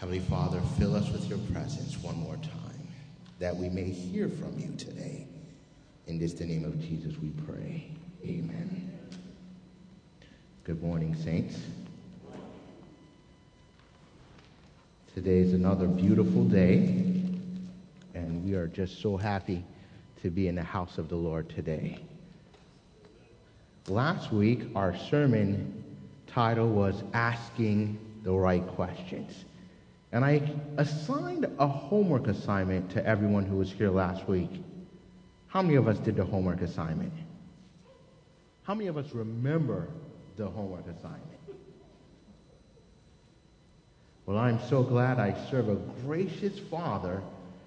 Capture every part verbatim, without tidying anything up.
Heavenly Father, fill us with your presence one more time, that we may hear from you today. In this, the name of Jesus, we pray. Amen. Good morning, saints. Today is another beautiful day, and we are just so happy to be in the house of the Lord today. Last week, our sermon title was Asking the Right Questions. And I assigned a homework assignment to everyone who was here last week. How many of us did the homework assignment? How many of us remember the homework assignment? Well, I'm so glad I serve a gracious Father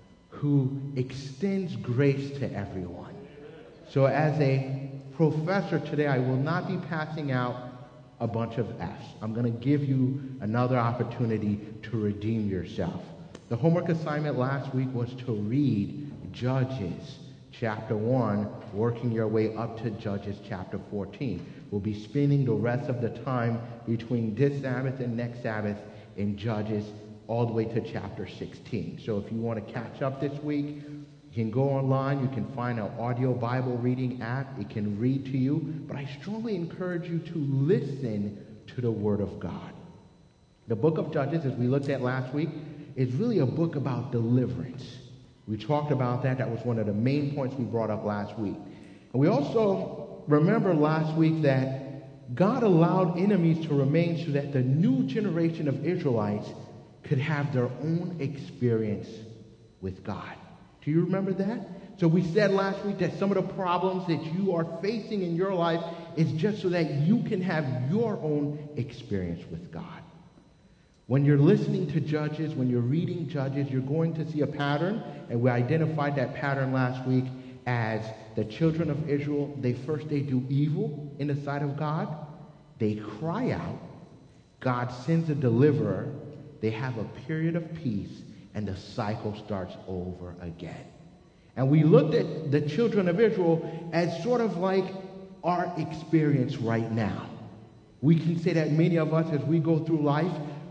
who extends grace to everyone. So as a professor today, I will not be passing out a bunch of F's. I'm going to give you another opportunity to redeem yourself. The homework assignment last week was to read Judges chapter one, working your way up to Judges chapter fourteen. We'll be spending the rest of the time between this Sabbath and next Sabbath in Judges all the way to chapter sixteen. So if you want to catch up this week, you can go online, you can find an audio Bible reading app, it can read to you, but I strongly encourage you to listen to the Word of God. The book of Judges, as we looked at last week, is really a book about deliverance. We talked about that. That was one of the main points we brought up last week. And we also remember last week that God allowed enemies to remain so that the new generation of Israelites could have their own experience with God. Do you remember that? So we said last week that some of the problems that you are facing in your life is just so that you can have your own experience with God. When you're listening to Judges, when you're reading Judges, you're going to see a pattern, and we identified that pattern last week as the children of Israel, they first they do evil in the sight of God, they cry out, God sends a deliverer, they have a period of peace, and the cycle starts over again. And we looked at the children of Israel as sort of like our experience right now. We can say that many of us, as we go through life,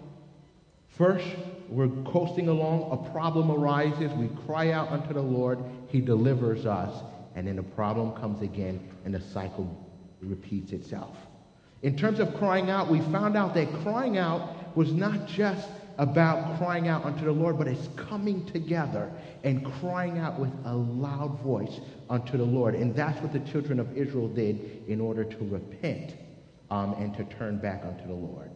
first, we're coasting along, a problem arises, we cry out unto the Lord, he delivers us, and then the problem comes again, and the cycle repeats itself. In terms of crying out, we found out that crying out was not just about crying out unto the Lord, but it's coming together and crying out with a loud voice unto the Lord. And that's what the children of Israel did in order to repent um, and to turn back unto the Lord.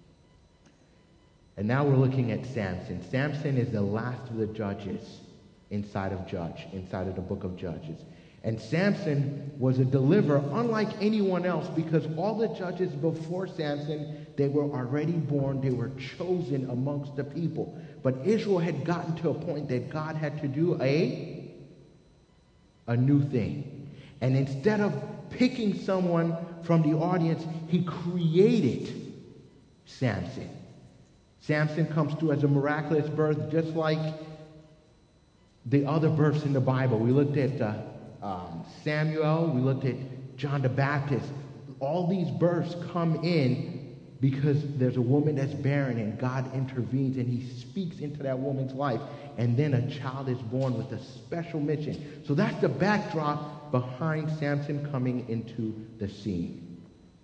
And now we're looking at Samson. Samson is the last of the judges inside of Judge, inside of the book of Judges. And Samson was a deliverer unlike anyone else, because all the judges before Samson, they were already born, they were chosen amongst the people. But Israel had gotten to a point that God had to do a, a new thing. And instead of picking someone from the audience, he created Samson. Samson comes through as a miraculous birth, just like the other births in the Bible. We looked at uh, um, Samuel, we looked at John the Baptist. All these births come in because there's a woman that's barren, and God intervenes and he speaks into that woman's life, and then a child is born with a special mission. So that's the backdrop behind Samson coming into the scene.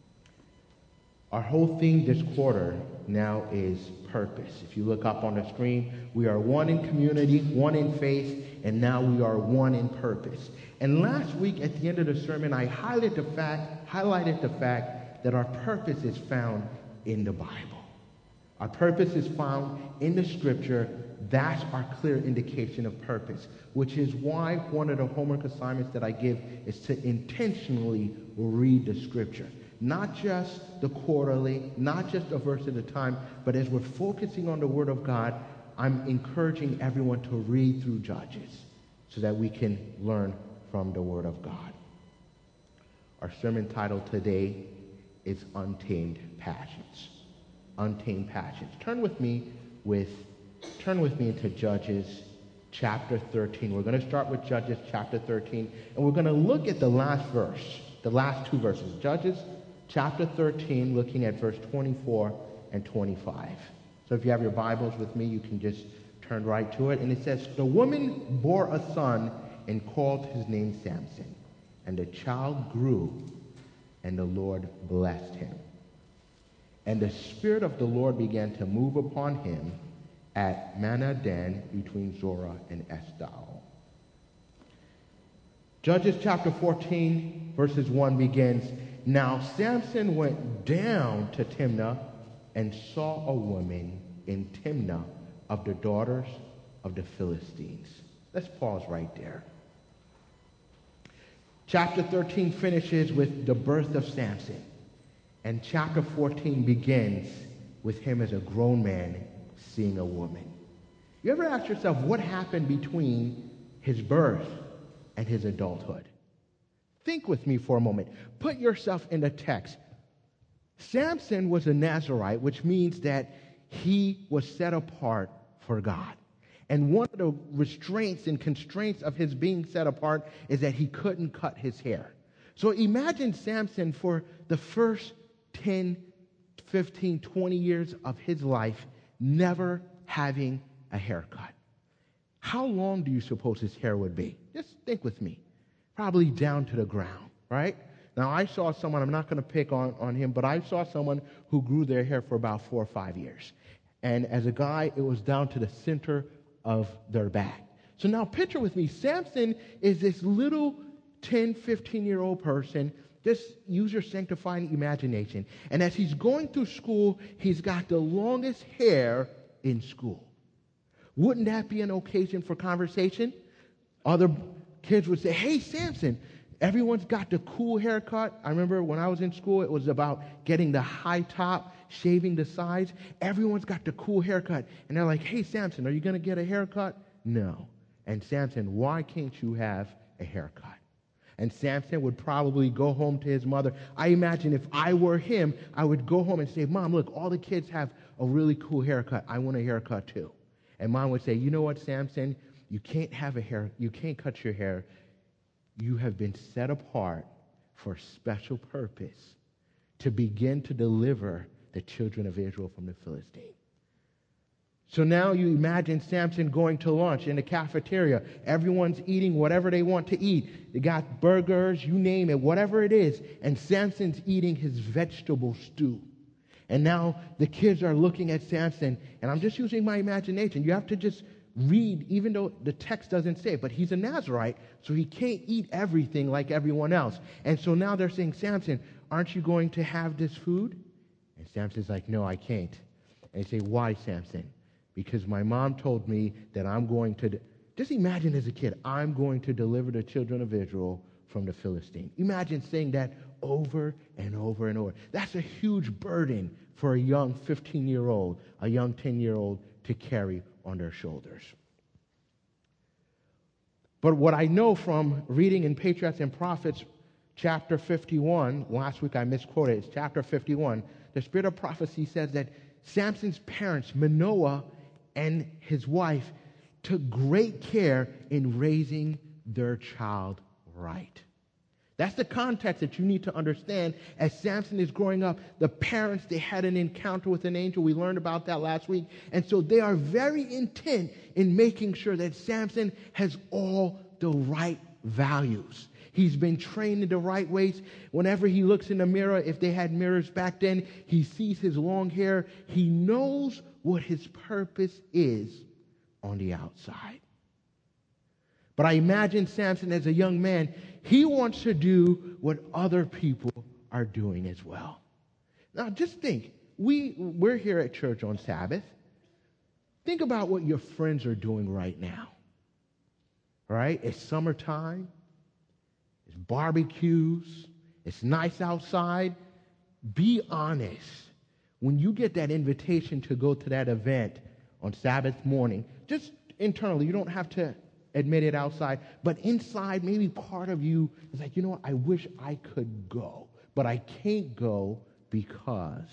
Our whole theme this quarter now is purpose. If you look up on the screen, we are one in community, one in faith, and now we are one in purpose. And last week at the end of the sermon, I highlighted the fact, highlighted the fact that our purpose is found in the Bible. Our purpose is found in the Scripture. That's our clear indication of purpose, which is why one of the homework assignments that I give is to intentionally read the Scripture. Not just the quarterly, not just a verse at a time, but as we're focusing on the Word of God, I'm encouraging everyone to read through Judges so that we can learn from the Word of God. Our sermon title today is Untamed Passions. Untamed Passions. Turn with me with turn with me into Judges chapter thirteen. We're going to start with Judges chapter thirteen, and we're going to look at the last verse, the last two verses. Judges chapter thirteen, looking at verse twenty-four and twenty-five. So if you have your Bibles with me, you can just turn right to it. And it says, the woman bore a son and called his name Samson. And the child grew, and the Lord blessed him. And the Spirit of the Lord began to move upon him at Manadan between Zorah and Eshtaol. Judges chapter fourteen, verses one begins, now Samson went down to Timnah and saw a woman in Timnah of the daughters of the Philistines. Let's pause right there. Chapter thirteen finishes with the birth of Samson. And chapter fourteen begins with him as a grown man seeing a woman. You ever ask yourself what happened between his birth and his adulthood? Think with me for a moment. Put yourself in the text. Samson was a Nazirite, which means that he was set apart for God. And one of the restraints and constraints of his being set apart is that he couldn't cut his hair. So imagine Samson for the first ten, fifteen, twenty years of his life never having a haircut. How long do you suppose his hair would be? Just think with me. Probably down to the ground, right? Now, I saw someone, I'm not going to pick on, on him, but I saw someone who grew their hair for about four or five years. And as a guy, it was down to the center of their back. So now picture with me, Samson is this little ten, fifteen-year-old person. Just use your sanctifying imagination. And as he's going through school, he's got the longest hair in school. Wouldn't that be an occasion for conversation? Other kids would say, hey, Samson, everyone's got the cool haircut. I remember when I was in school, it was about getting the high top, shaving the sides. Everyone's got the cool haircut. And they're like, hey, Samson, are you going to get a haircut? No. And Samson, why can't you have a haircut? And Samson would probably go home to his mother. I imagine if I were him, I would go home and say, Mom, look, all the kids have a really cool haircut. I want a haircut too. And Mom would say, you know what, Samson? You can't have a hair. You can't cut your hair. You have been set apart for a special purpose to begin to deliver the children of Israel from the Philistines. So now you imagine Samson going to lunch in the cafeteria. Everyone's eating whatever they want to eat. They got burgers, you name it, whatever it is. And Samson's eating his vegetable stew. And now the kids are looking at Samson. And I'm just using my imagination. You have to just read, even though the text doesn't say it. But he's a Nazirite, so he can't eat everything like everyone else. And so now they're saying, Samson, aren't you going to have this food? And Samson's like, no, I can't. And they say, why, Samson? Because my mom told me that I'm going to, just imagine as a kid, I'm going to deliver the children of Israel from the Philistines. Imagine saying that over and over and over. That's a huge burden for a young fifteen-year-old, a young ten-year-old to carry on their shoulders. But what I know from reading in Patriarchs and Prophets, chapter fifty-one, last week I misquoted, it's chapter fifty-one, the spirit of prophecy says that Samson's parents, Manoah and his wife, took great care in raising their child right. That's the context that you need to understand as Samson is growing up. The parents, they had an encounter with an angel. We learned about that last week. And so they are very intent in making sure that Samson has all the right values. He's been trained in the right ways. Whenever he looks in the mirror, if they had mirrors back then, he sees his long hair. He knows what his purpose is on the outside. But I imagine Samson as a young man, he wants to do what other people are doing as well. Now just think, we, we're here at church on Sabbath. Think about what your friends are doing right now. All right? It's summertime. It's barbecues. It's nice outside. Be honest. When you get that invitation to go to that event on Sabbath morning, just internally, you don't have to admit it outside, but inside, maybe part of you is like, you know what, I wish I could go, but I can't go because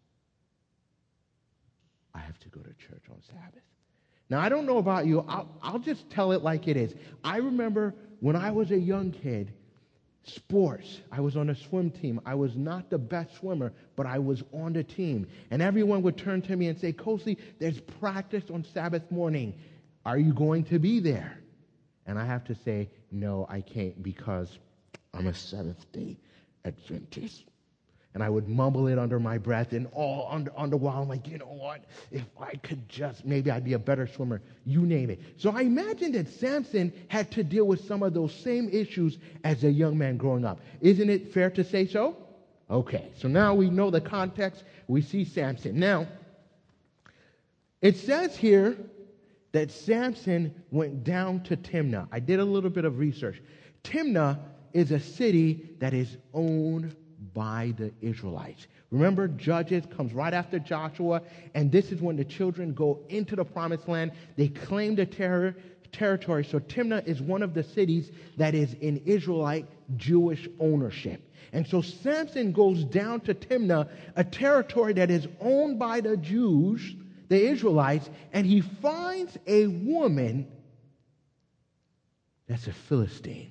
I have to go to church on Sabbath. Now, I don't know about you. I'll, I'll just tell it like it is. I remember when I was a young kid, Sports. I was on a swim team. I was not the best swimmer, but I was on the team. And everyone would turn to me and say, Coach Lee, there's practice on Sabbath morning. Are you going to be there? And I have to say, no, I can't because I'm a Seventh-day Adventist. And I would mumble it under my breath, and all under, on the while, I'm like, you know what? If I could just, maybe I'd be a better swimmer. You name it. So I imagine that Samson had to deal with some of those same issues as a young man growing up. Isn't it fair to say so? Okay, so now we know the context. We see Samson. Now, it says here that Samson went down to Timnah. I did a little bit of research. Timnah is a city that is owned by the Israelites. Remember, Judges comes right after Joshua, and this is when the children go into the promised land. They claim the ter- territory. So Timnah is one of the cities that is in Israelite Jewish ownership. And so Samson goes down to Timnah, a territory that is owned by the Jews, the Israelites, and he finds a woman that's a Philistine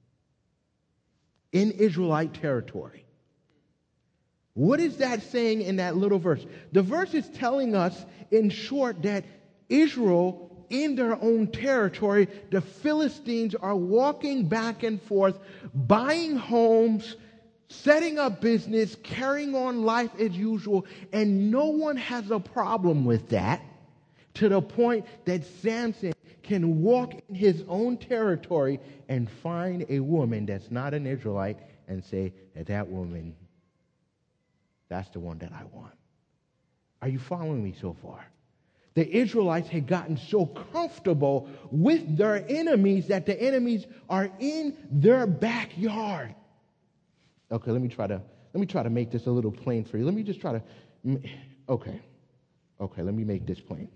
in Israelite territory. What is that saying in that little verse? The verse is telling us, in short, that Israel, in their own territory, the Philistines are walking back and forth, buying homes, setting up business, carrying on life as usual, and no one has a problem with that, to the point that Samson can walk in his own territory and find a woman that's not an Israelite and say that that woman, that's the one that I want. Are you following me so far? The Israelites had gotten so comfortable with their enemies that the enemies are in their backyard. Okay, let me try to let me try to make this a little plain for you. Let me just try to okay. Okay, let me make this plain.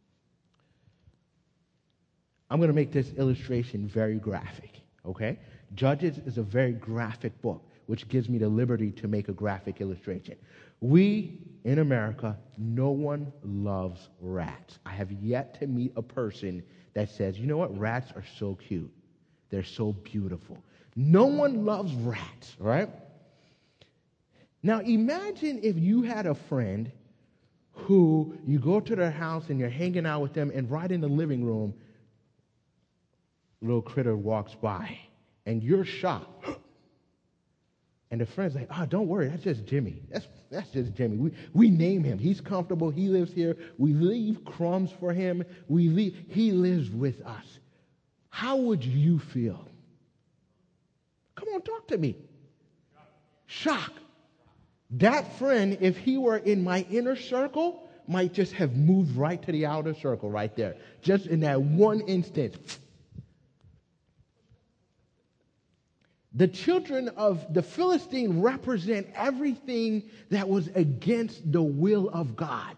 I'm going to make this illustration very graphic, okay? Judges is a very graphic book, which gives me the liberty to make a graphic illustration. We, in America, no one loves rats. I have yet to meet a person that says, you know what, rats are so cute. They're so beautiful. No one loves rats, right? Now, imagine if you had a friend who you go to their house and you're hanging out with them, and right in the living room, a little critter walks by, and you're shocked. And the friend's like, oh, don't worry, that's just Jimmy. That's that's just Jimmy. We we name him. He's comfortable. He lives here. We leave crumbs for him. We leave, he lives with us. How would you feel? Come on, talk to me. Shock. That friend, if he were in my inner circle, might just have moved right to the outer circle right there. Just in that one instance. The children of the Philistine represent everything that was against the will of God.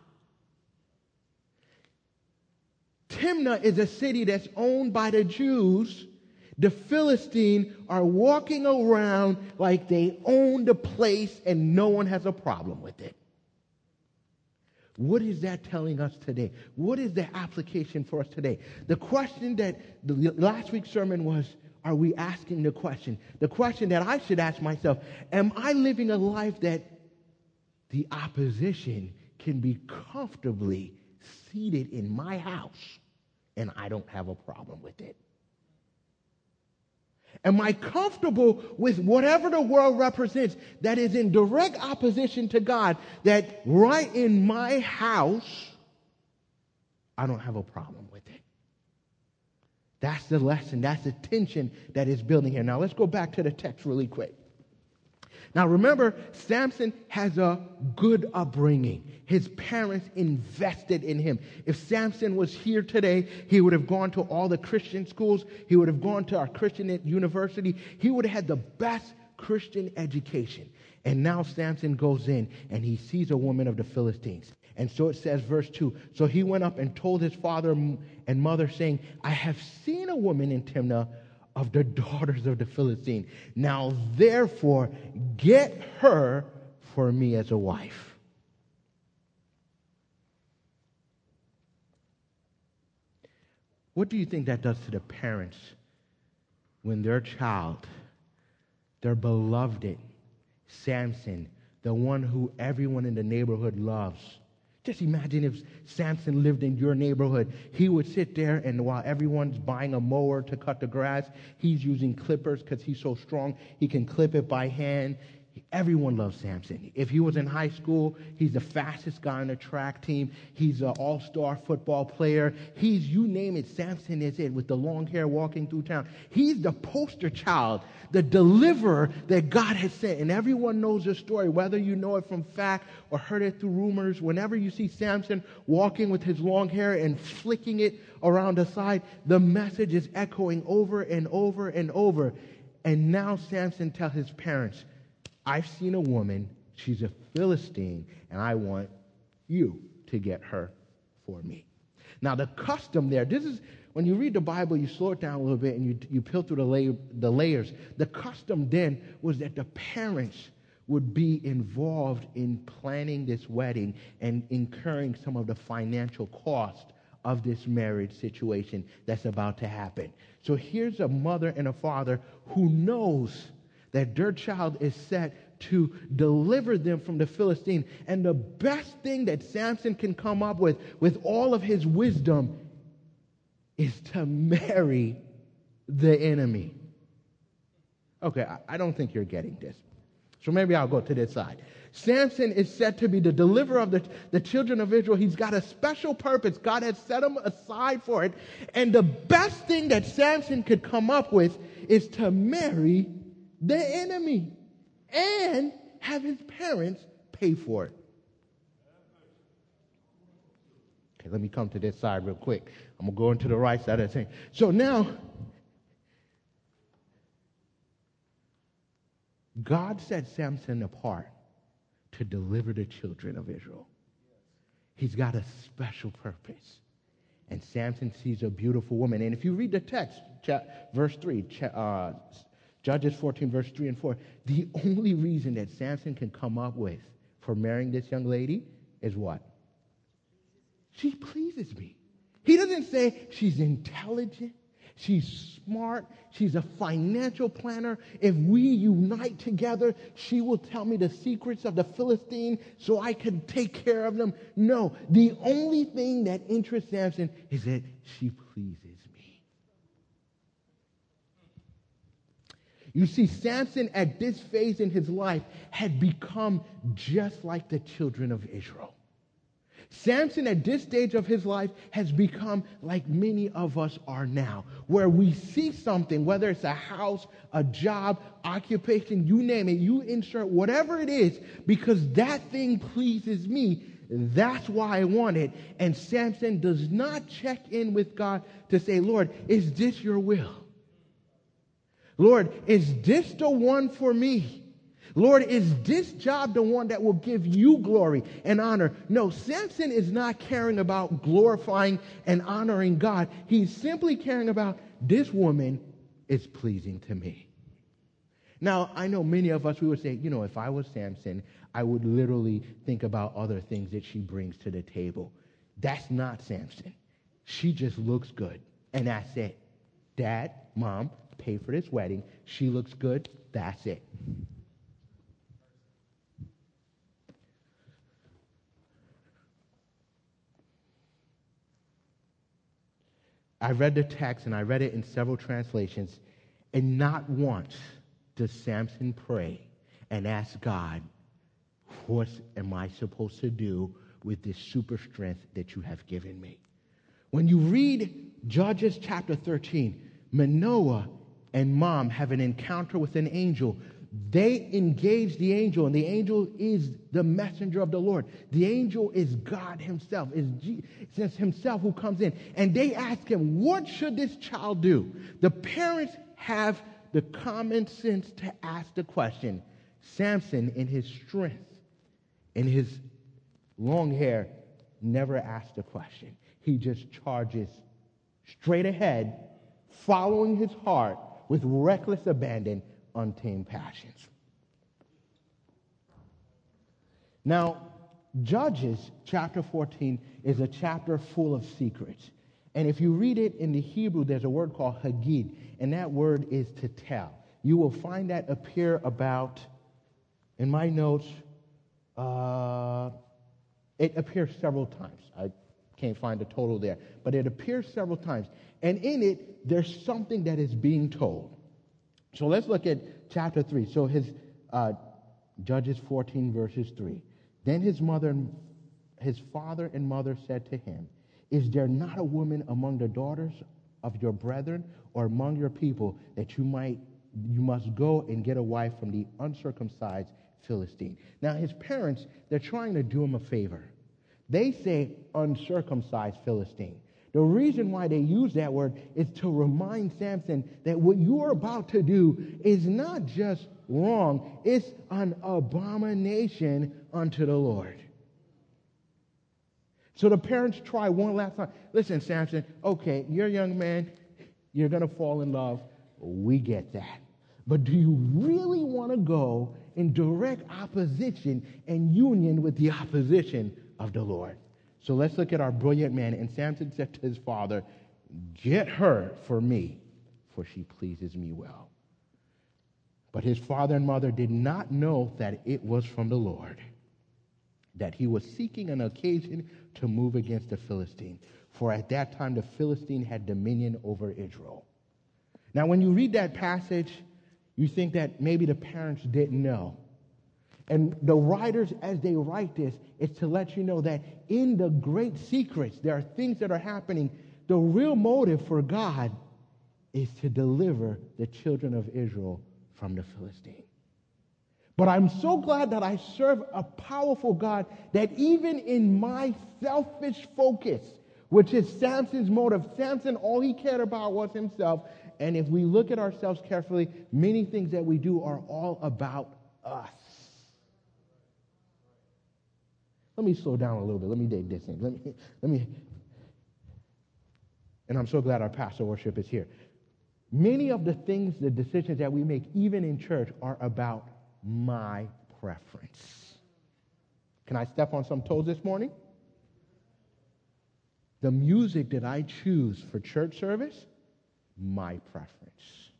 Timnah is a city that's owned by the Jews. The Philistines are walking around like they own the place and no one has a problem with it. What is that telling us today? What is the application for us today? The question that the last week's sermon was, are we asking the question? The question that I should ask myself, am I living a life that the opposition can be comfortably seated in my house and I don't have a problem with it? Am I comfortable with whatever the world represents that is in direct opposition to God, that right in my house, I don't have a problem with it? That's the lesson. That's the tension that is building here. Now, let's go back to the text really quick. Now, remember, Samson has a good upbringing. His parents invested in him. If Samson was here today, he would have gone to all the Christian schools. He would have gone to our Christian university. He would have had the best Christian education. And now Samson goes in and he sees a woman of the Philistines. And so it says, verse two, so he went up and told his father and mother, saying, I have seen a woman in Timnah of the daughters of the Philistine. Now, therefore, get her for me as a wife. What do you think that does to the parents when their child their beloved Samson, the one who everyone in the neighborhood loves. Just imagine if Samson lived in your neighborhood. He would sit there, and while everyone's buying a mower to cut the grass, he's using clippers because he's so strong. He can clip it by hand. Everyone loves Samson. If he was in high school, he's the fastest guy on the track team. He's an all-star football player. He's, you name it, Samson is it, with the long hair walking through town. He's the poster child, the deliverer that God has sent. And everyone knows the story, whether you know it from fact or heard it through rumors. Whenever you see Samson walking with his long hair and flicking it around the side, the message is echoing over and over and over. And now Samson tells his parents, I've seen a woman, she's a Philistine, and I want you to get her for me. Now, the custom there, this is, when you read the Bible, you slow it down a little bit and you, you peel through the, lay, the layers. The custom then was that the parents would be involved in planning this wedding and incurring some of the financial cost of this marriage situation that's about to happen. So here's a mother and a father who knows that their child is set to deliver them from the Philistine. And the best thing that Samson can come up with, with all of his wisdom, is to marry the enemy. Okay, I, I don't think you're getting this. So maybe I'll go to this side. Samson is said to be the deliverer of the, the children of Israel. He's got a special purpose. God has set him aside for it. And the best thing that Samson could come up with is to marry the enemy and have his parents pay for it. Okay, let me come to this side real quick. I'm going to go into the right side of the thing. So now, God set Samson apart to deliver the children of Israel. He's got a special purpose. And Samson sees a beautiful woman. And if you read the text, verse three, uh, Judges fourteen, verse three and four, the only reason that Samson can come up with for marrying this young lady is what? She pleases me. He doesn't say she's intelligent, she's smart, she's a financial planner. If we unite together, she will tell me the secrets of the Philistine so I can take care of them. No, the only thing that interests Samson is that she pleases me. You see, Samson at this phase in his life had become just like the children of Israel. Samson at this stage of his life has become like many of us are now, where we see something, whether it's a house, a job, occupation, you name it, you insert whatever it is, because that thing pleases me. That's why I want it. And Samson does not check in with God to say, Lord, is this your will? Lord, is this the one for me? Lord, is this job the one that will give you glory and honor? No, Samson is not caring about glorifying and honoring God. He's simply caring about this woman is pleasing to me. Now, I know many of us, we would say, you know, if I was Samson, I would literally think about other things that she brings to the table. That's not Samson. She just looks good, and that's it. Dad, Mom, pay for this wedding. She looks good. That's it. I read the text, and I read it in several translations, and not once does Samson pray and ask God, what am I supposed to do with this super strength that you have given me? When you read Judges chapter thirteen, Manoah and Mom have an encounter with an angel. They engage the angel, and the angel is the messenger of the Lord. The angel is God himself, is Jesus himself who comes in. And they ask him, what should this child do? The parents have the common sense to ask the question. Samson, in his strength, in his long hair, never asked a question. He just charges straight ahead, following his heart with reckless abandon, untamed passions. Now, Judges chapter fourteen is a chapter full of secrets. And if you read it in the Hebrew, there's a word called hagid, and that word is to tell. you will find that appear about, in my notes, uh, it appears several times. I can't find the total there, but it appears several times. And in it, there's something that is being told. So let's look at chapter three. So his uh, Judges fourteen, verses three. Then his mother, and his father and mother said to him, "Is there not a woman among the daughters of your brethren or among your people that you might you must go and get a wife from the uncircumcised Philistine?" Now his parents, they're trying to do him a favor. They say uncircumcised Philistine. The reason why they use that word is to remind Samson that what you're about to do is not just wrong, it's an abomination unto the Lord. So the parents try one last time. Listen, Samson, okay, you're a young man, you're going to fall in love. We get that. But do you really want to go in direct opposition and union with the opposition of the Lord? So let's look at our brilliant man. And Samson said to his father, "Get her for me, for she pleases me well." But his father and mother did not know that it was from the Lord, that he was seeking an occasion to move against the Philistine. For at that time the Philistine had dominion over Israel. Now when you read that passage, you think that maybe the parents didn't know. And the writers, as they write this, is to let you know that in the great secrets, there are things that are happening. The real motive for God is to deliver the children of Israel from the Philistine. But I'm so glad that I serve a powerful God that even in my selfish focus, which is Samson's motive, Samson, all he cared about was himself. And if we look at ourselves carefully, many things that we do are all about us. Let me slow down a little bit. Let me dig this in. Let me, let me. And I'm so glad our pastor worship is here. Many of the things, the decisions that we make, even in church, are about my preference. Can I step on some toes this morning? The music that I choose for church service, my preference.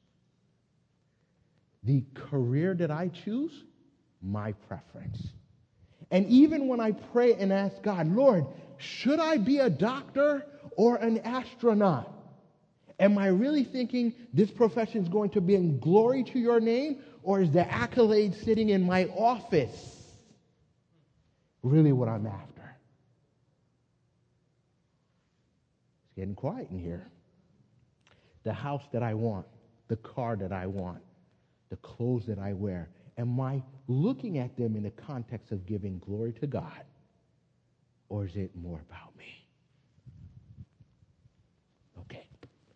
The career that I choose, my preference. And even when I pray and ask God, Lord, should I be a doctor or an astronaut? Am I really thinking this profession is going to bring glory to your name, or is the accolade sitting in my office really what I'm after? It's getting quiet in here. The house that I want, the car that I want, the clothes that I wear, am I looking at them in the context of giving glory to God, or is it more about me? Okay.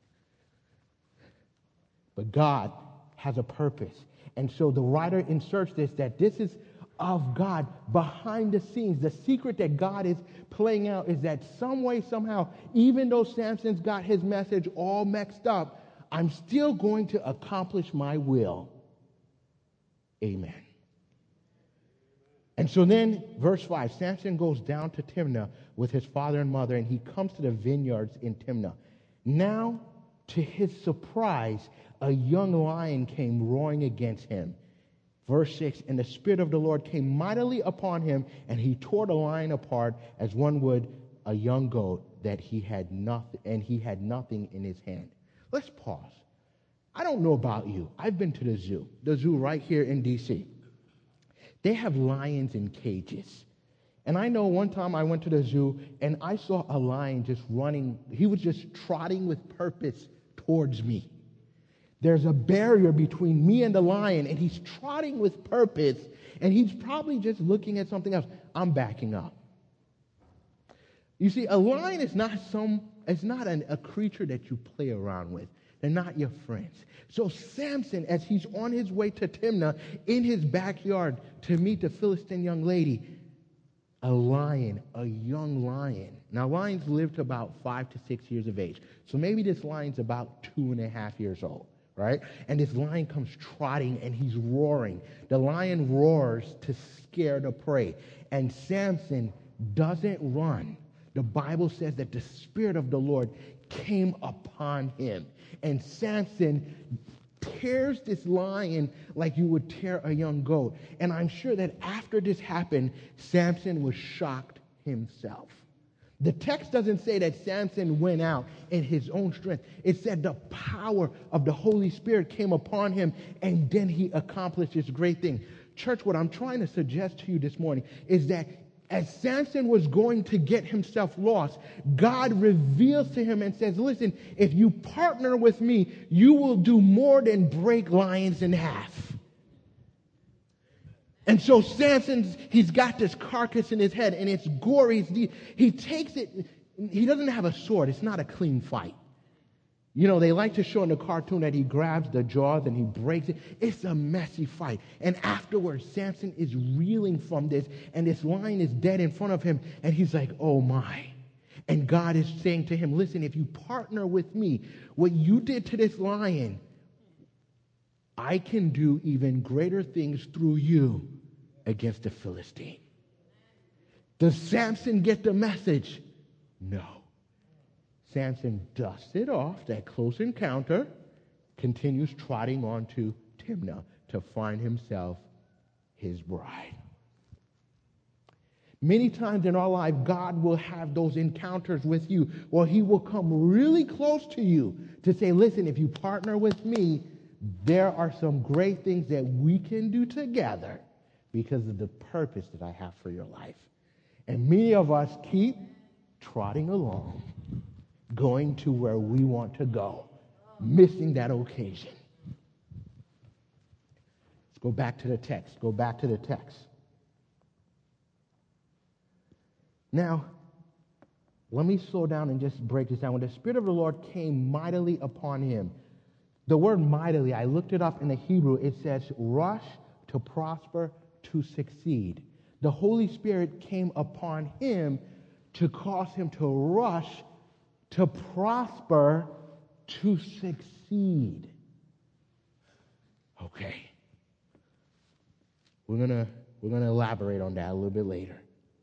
But God has a purpose. And so the writer inserts this, that this is of God behind the scenes. The secret that God is playing out is that some way, somehow, even though Samson's got his message all mixed up, I'm still going to accomplish my will. Amen. And so then, verse five, Samson goes down to Timnah with his father and mother, and he comes to the vineyards in Timnah. Now, to his surprise, a young lion came roaring against him. Verse six, and the Spirit of the Lord came mightily upon him, and he tore the lion apart as one would a young goat that he had nothing, and he had nothing in his hand. Let's pause. I don't know about you. I've been to the zoo, the zoo right here in D C They have lions in cages. And I know one time I went to the zoo and I saw a lion just running. He was just trotting with purpose towards me. There's a barrier between me and the lion, and he's trotting with purpose, and he's probably just looking at something else. I'm backing up. You see, a lion is not some, it's not an, a creature that you play around with. They're not your friends. So Samson, as he's on his way to Timnah, in his backyard to meet the Philistine young lady, a lion, a young lion. Now, lions live to about five to six years of age. So maybe this lion's about two and a half years old, right? And this lion comes trotting and he's roaring. The lion roars to scare the prey. And Samson doesn't run. The Bible says that the Spirit of the Lord came upon him. And Samson tears this lion like you would tear a young goat. And I'm sure that after this happened, Samson was shocked himself. The text doesn't say that Samson went out in his own strength. It said the power of the Holy Spirit came upon him, and then he accomplished this great thing. Church, what I'm trying to suggest to you this morning is that as Samson was going to get himself lost, God reveals to him and says, listen, if you partner with me, you will do more than break lions in half. And so Samson, he's got this carcass in his head, and it's gory. It's he takes it. He doesn't have a sword. It's not a clean fight. You know, they like to show in the cartoon that he grabs the jaws and he breaks it. It's a messy fight. And afterwards, Samson is reeling from this, and this lion is dead in front of him, and he's like, oh my. And God is saying to him, listen, if you partner with me, what you did to this lion, I can do even greater things through you against the Philistine. Does Samson get the message? No. Samson dusts it off, that close encounter, continues trotting on to Timnah to find himself his bride. Many times in our life, God will have those encounters with you, or he will come really close to you to say, listen, if you partner with me, there are some great things that we can do together because of the purpose that I have for your life. And many of us keep trotting along, going to where we want to go, missing that occasion. Let's go back to the text. Go back to the text. Now, let me slow down and just break this down. When the Spirit of the Lord came mightily upon him, the word mightily, I looked it up in the Hebrew. It says rush, to prosper, to succeed. The Holy Spirit came upon him to cause him to rush, to prosper, to succeed. Okay. We're going to we're going to elaborate on that a little bit later.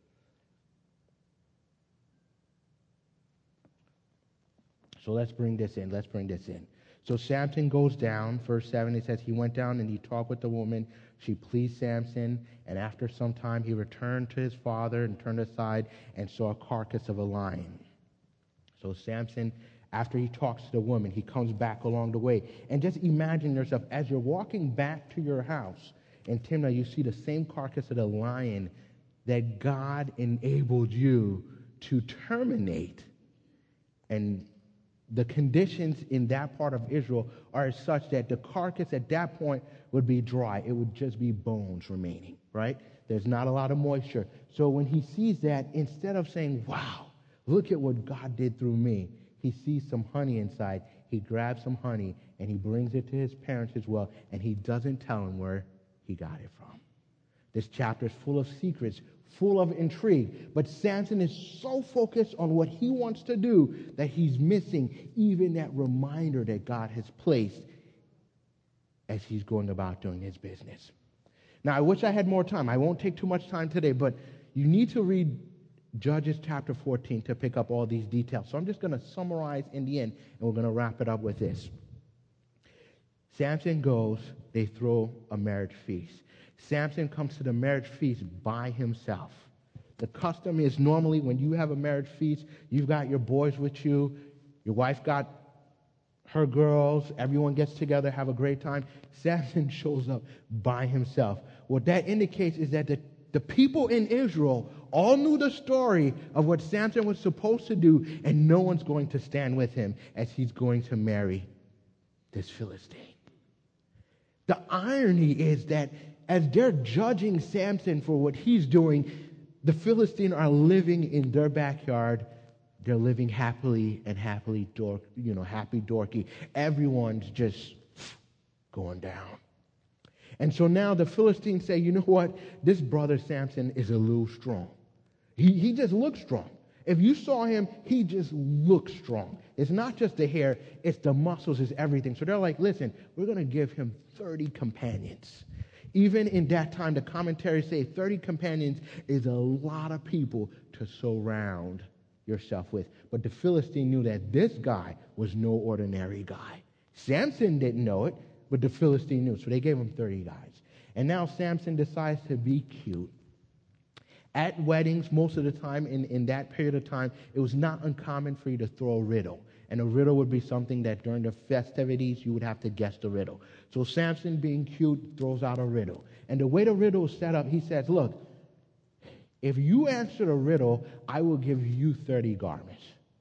So let's bring this in. Let's bring this in. So Samson goes down. Verse seven, it says, he went down and he talked with the woman. She pleased Samson. And after some time, he returned to his father and turned aside and saw a carcass of a lion. So Samson, after he talks to the woman, he comes back along the way. And just imagine yourself, as you're walking back to your house in Timnah, you see the same carcass of the lion that God enabled you to terminate. And the conditions in that part of Israel are such that the carcass at that point would be dry. It would just be bones remaining, right? There's not a lot of moisture. So when he sees that, instead of saying, wow, look at what God did through me, he sees some honey inside. He grabs some honey and he brings it to his parents as well, and he doesn't tell them where he got it from. This chapter is full of secrets, full of intrigue. But Samson is so focused on what he wants to do that he's missing even that reminder that God has placed as he's going about doing his business. Now, I wish I had more time. I won't take too much time today, but you need to read Judges chapter fourteen to pick up all these details. So I'm just going to summarize in the end, and we're going to wrap it up with this. Samson goes, they throw a marriage feast. Samson comes to the marriage feast by himself. The custom is normally when you have a marriage feast, you've got your boys with you, your wife got her girls, everyone gets together, have a great time. Samson shows up by himself. What that indicates is that the, the people in Israel all knew the story of what Samson was supposed to do, and no one's going to stand with him as he's going to marry this Philistine. The irony is that as they're judging Samson for what he's doing, the Philistines are living in their backyard. They're living happily and happily, dork, you know, happy dorky. Everyone's just going down. And so now the Philistines say, you know what? This brother Samson is a little strong. He, he just looks strong. If you saw him, he just looks strong. It's not just the hair, it's the muscles, it's everything. So they're like, listen, we're going to give him thirty companions. Even in that time, the commentaries say thirty companions is a lot of people to surround yourself with. But the Philistine knew that this guy was no ordinary guy. Samson didn't know it, but the Philistine knew. So they gave him thirty guys. And now Samson decides to be cute. At weddings, most of the time, in, in that period of time, it was not uncommon for you to throw a riddle. And a riddle would be something that during the festivities, you would have to guess the riddle. So Samson, being cute, throws out a riddle. And the way the riddle is set up, he says, look, if you answer the riddle, I will give you thirty garments.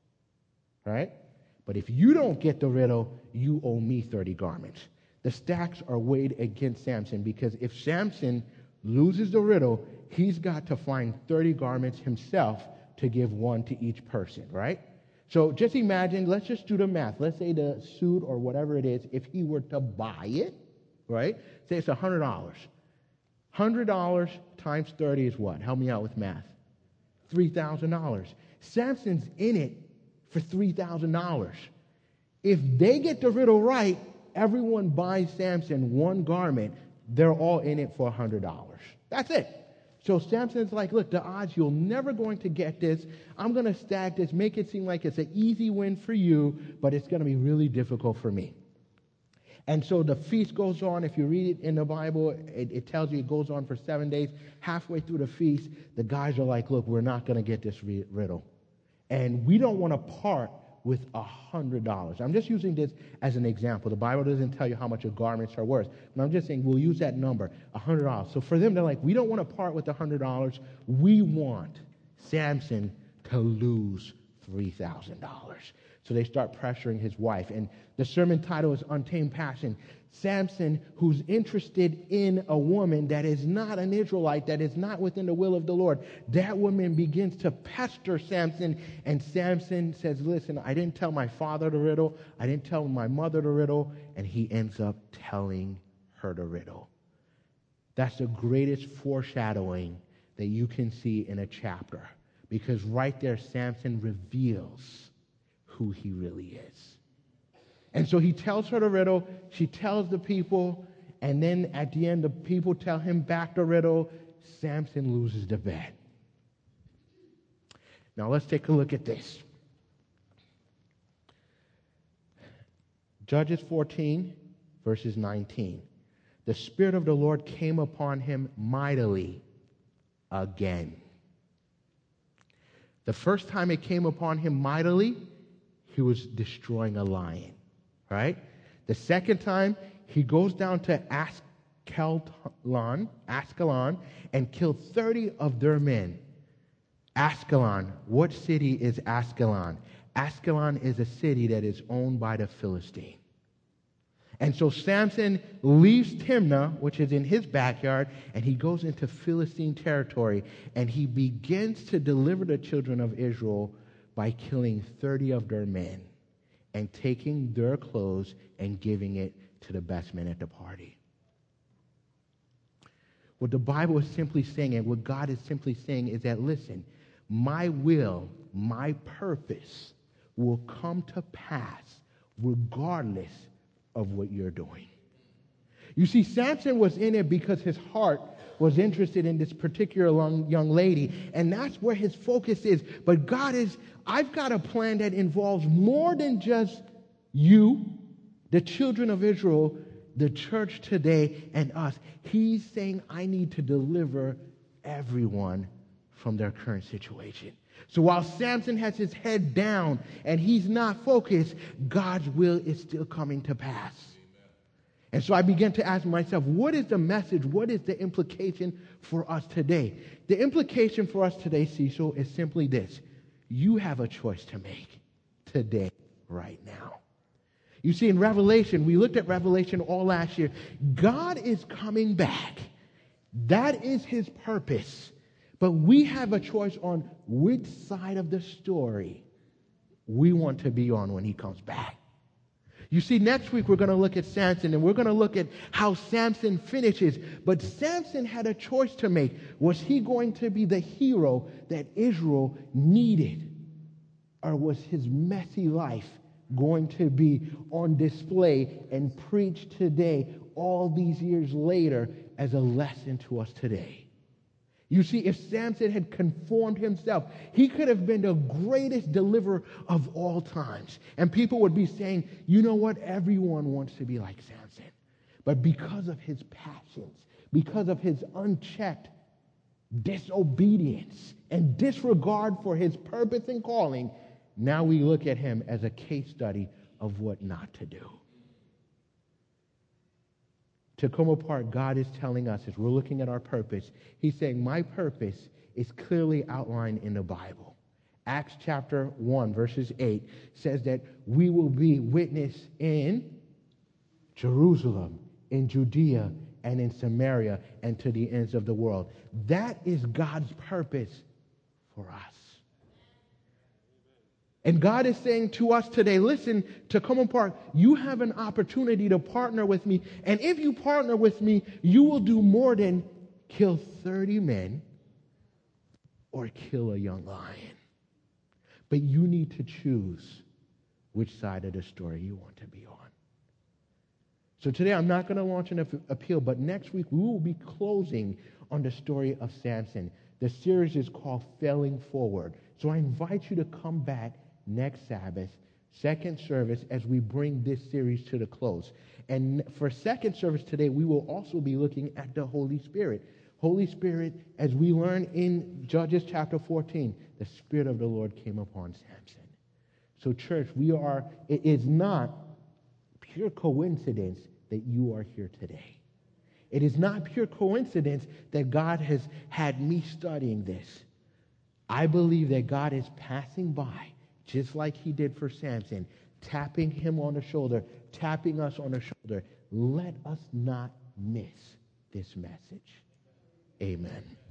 Right? But if you don't get the riddle, you owe me thirty garments. The stacks are weighed against Samson because if Samson loses the riddle, he's got to find thirty garments himself to give one to each person, right? So just imagine, let's just do the math. Let's say the suit or whatever it is, if he were to buy it, right? Say it's one hundred dollars. one hundred dollars times thirty is what? Help me out with math. three thousand dollars. Samson's in it for three thousand dollars. If they get the riddle right, everyone buys Samson one garment. They're all in it for one hundred dollars. That's it. So Samson's like, look, the odds, you're never going to get this. I'm going to stack this, make it seem like it's an easy win for you, but it's going to be really difficult for me. And so the feast goes on. If you read it in the Bible, it, it tells you it goes on for seven days. Halfway through the feast, the guys are like, look, we're not going to get this riddle. And we don't want to part with one hundred dollars. I'm just using this as an example. The Bible doesn't tell you how much your garments are worth. But I'm just saying we'll use that number, one hundred dollars. So for them, they're like, we don't want to part with one hundred dollars. We want Samson to lose three thousand dollars. So they start pressuring his wife. And the sermon title is Untamed Passion. Samson, who's interested in a woman that is not an Israelite, that is not within the will of the Lord, that woman begins to pester Samson, and Samson says, listen, I didn't tell my father the riddle, I didn't tell my mother the riddle, and he ends up telling her the riddle. That's the greatest foreshadowing that you can see in a chapter, because right there, Samson reveals who he really is. And so he tells her the riddle, she tells the people, and then at the end, the people tell him back the riddle. Samson loses the bet. Now let's take a look at this. Judges fourteen, verses nineteen. The Spirit of the Lord came upon him mightily again. The first time it came upon him mightily, he was destroying a lion. Right? The second time, he goes down to Askelon, Askelon and killed thirty of their men. Askelon, what city is Askelon? Askelon is a city that is owned by the Philistine. And so Samson leaves Timnah, which is in his backyard, and he goes into Philistine territory, and he begins to deliver the children of Israel by killing thirty of their men and taking their clothes and giving it to the best men at the party. What the Bible is simply saying, and what God is simply saying, is that, listen, my will, my purpose will come to pass regardless of what you're doing. You see, Samson was in it because his heart was interested in this particular young lady, and that's where his focus is. But God is, I've got a plan that involves more than just you, the children of Israel, the church today, and us. He's saying, I need to deliver everyone from their current situation. So while Samson has his head down and he's not focused, God's will is still coming to pass. And so I began to ask myself, what is the message? What is the implication for us today? The implication for us today, Cecil, is simply this. You have a choice to make today, right now. You see, in Revelation, we looked at Revelation all last year. God is coming back. That is his purpose. But we have a choice on which side of the story we want to be on when he comes back. You see, next week we're going to look at Samson, and we're going to look at how Samson finishes. But Samson had a choice to make. Was he going to be the hero that Israel needed? Or was his messy life going to be on display and preached today, all these years later, as a lesson to us today? You see, if Samson had conformed himself, he could have been the greatest deliverer of all times. And people would be saying, you know what? Everyone wants to be like Samson. But because of his passions, because of his unchecked disobedience and disregard for his purpose and calling, now we look at him as a case study of what not to do. To come apart, God is telling us as we're looking at our purpose, he's saying, my purpose is clearly outlined in the Bible. Acts chapter one, verses eight says that we will be witness in Jerusalem, in Judea, and in Samaria, and to the ends of the world. That is God's purpose for us. And God is saying to us today, listen, to come apart, you have an opportunity to partner with me. And if you partner with me, you will do more than kill thirty men or kill a young lion. But you need to choose which side of the story you want to be on. So today I'm not going to launch an appeal, but next week we will be closing on the story of Samson. The series is called Failing Forward. So I invite you to come back next Sabbath, second service, as we bring this series to the close. And for second service today, we will also be looking at the Holy Spirit. Holy Spirit, as we learn in Judges chapter fourteen, the Spirit of the Lord came upon Samson. So church, we are, it is not pure coincidence that you are here today. It is not pure coincidence that God has had me studying this. I believe that God is passing by, just like he did for Samson, tapping him on the shoulder, tapping us on the shoulder. Let us not miss this message. Amen.